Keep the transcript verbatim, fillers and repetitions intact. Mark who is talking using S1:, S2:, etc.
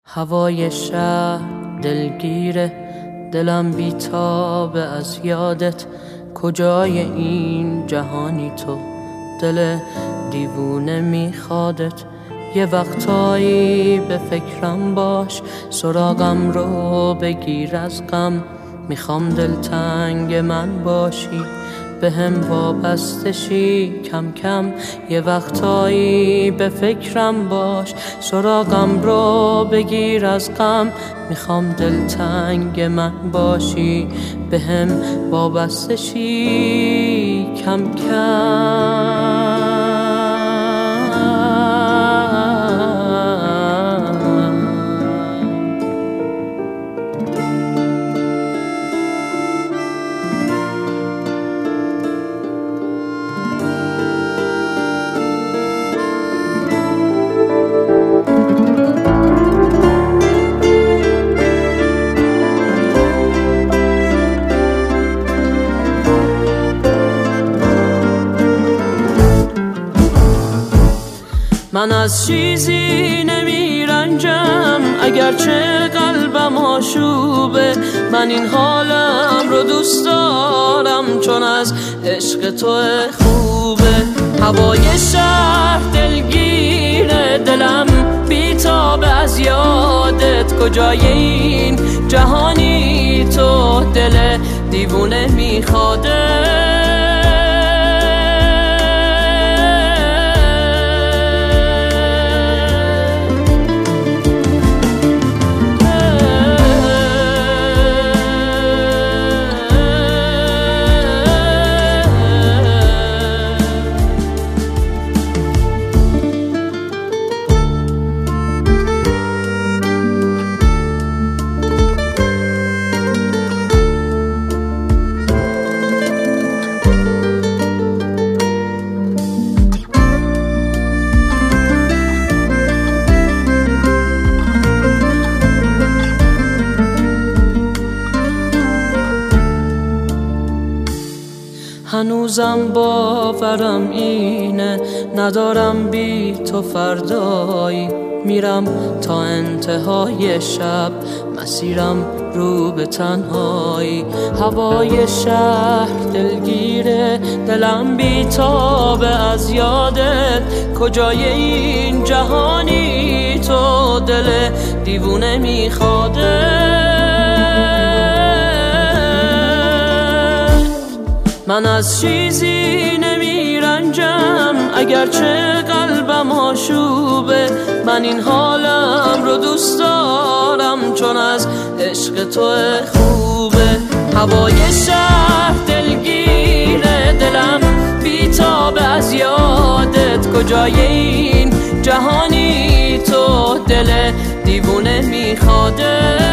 S1: هوای شهر دلگیره، دلم بیتابه از یادت. کجای این جهانی تو، دل دیوونه میخوادت. یه وقتایی به فکرم باش، سراغم رو بگیر از غم. میخوام دلتنگ من باشی، به هم وابسته شی کم کم. یه وقتایی به فکرم باش، سراغم رو بگیر از غم. میخوام دلتنگ من باشی، به هم وابسته شی کم کم. من از چیزی نمی رنجم، اگرچه قلبم آشوبه. من این حالم رو دوست دارم، چون از عشق تو خوبه. هوای شهر دلگیره، دلم بیتابه از یادت. کجای این جهانی تو، دل دیوونه میخواده. هنوزم باورم اینه، ندارم بی تو فردایی. میرم تا انتهای شب، مسیرم رو به تنهایی. هوای شهر دلگیره، دلم بیتابه از یادت. کجای این جهانی تو، دل دیوونه میخواده. من از چیزی نمی رنجم، اگرچه قلبم آشوبه. من این حالم رو دوست دارم، چون از عشق تو خوبه. هوای شهر دلگیره، دلم بیتابه از یادت. کجای این جهانی تو، دل دیوونه میخواده.